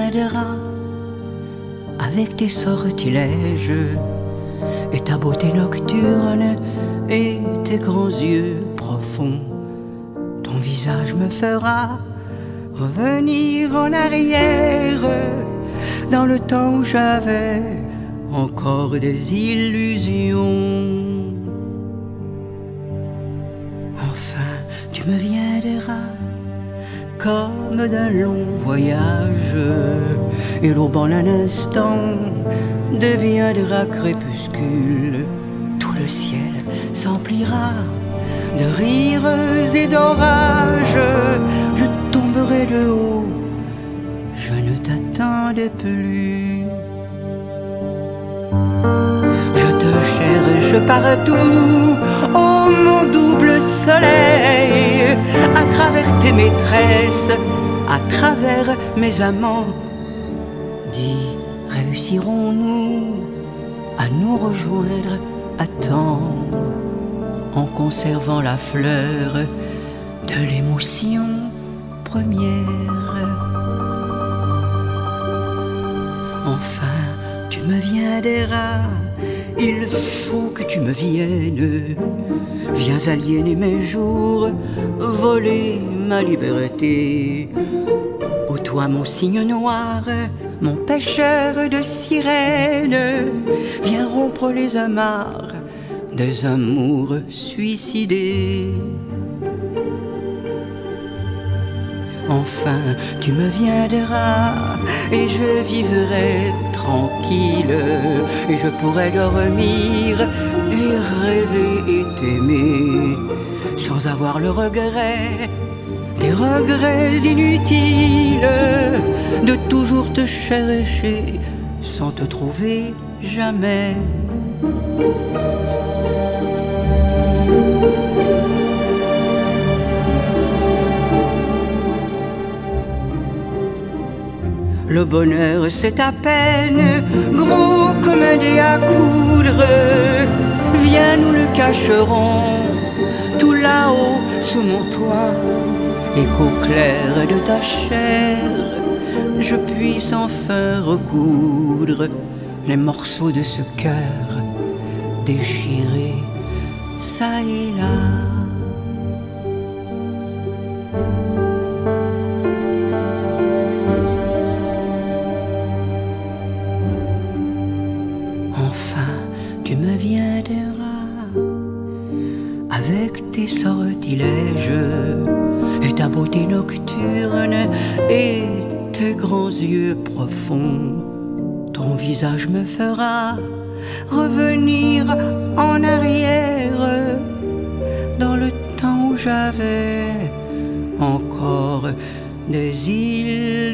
viendras avec tes sortilèges et ta beauté nocturne et tes grands yeux profonds. Ton visage me fera revenir en arrière dans le temps où j'avais encore des illusions. Enfin, tu me viendras comme d'un long voyage, et l'aube en un instant deviendra crépuscule. Tout le ciel s'emplira de rires et d'orages. Je tomberai de haut, je ne t'attendais plus. Je te cherche partout, oh mon double soleil, à travers tes maîtresses, à travers mes amants. Dis, réussirons-nous à nous rejoindre à temps, en conservant la fleur de l'émotion première? Enfin, tu me viendras, il faut que tu me viennes. Viens aliéner mes jours, voler ma liberté. Ô toi mon cygne noir, mon pêcheur de sirènes, viens rompre les amarres des amours suicidés. Enfin, tu me viendras et je vivrai tranquille, et je pourrai dormir et rêver et t'aimer sans avoir le regret des regrets inutiles de toujours te chercher sans te trouver jamais. Le bonheur c'est à peine gros comme un dé à coudre. Viens, nous le cacherons tout là-haut sous mon toit, et qu'au clair de ta chair je puisse enfin recoudre les morceaux de ce cœur déchiré ça et là. Enfin, tu me viendras avec tes sortilèges et ta beauté nocturne et tes grands yeux profonds. Ton visage me fera revenir en arrière dans le temps où j'avais encore des îles